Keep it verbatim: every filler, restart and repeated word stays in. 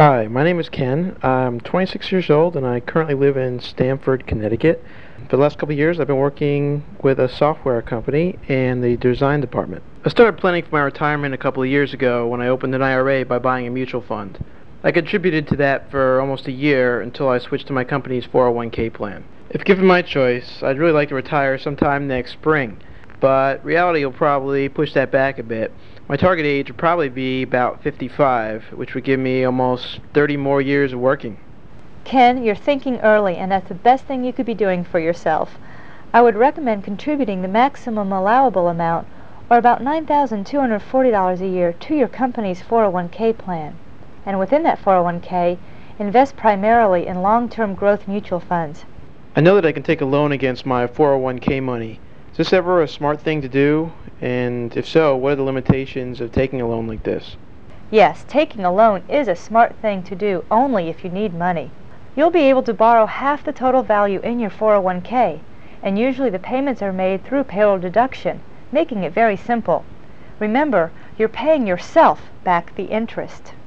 Hi, my name is Ken. I'm twenty-six years old and I currently live in Stamford, Connecticut. For the last couple of years, I've been working with a software company in the design department. I started planning for my retirement a couple of years ago when I opened an I R A by buying a mutual fund. I contributed to that for almost a year until I switched to my company's four oh one K plan. If given my choice, I'd really like to retire sometime next spring, but reality will probably push that back a bit. My target age would probably be about fifty-five, which would give me almost thirty more years of working. Ken, you're thinking early, and that's the best thing you could be doing for yourself. I would recommend contributing the maximum allowable amount, or about nine thousand two hundred forty dollars a year, to your company's four oh one K plan. And within that four oh one K, invest primarily in long-term growth mutual funds. I know that I can take a loan against my four oh one K money. Is this ever a smart thing to do? And if so, what are the limitations of taking a loan like this? Yes, taking a loan is a smart thing to do only if you need money. You'll be able to borrow half the total value in your four oh one K, and usually the payments are made through payroll deduction, making it very simple. Remember, you're paying yourself back the interest.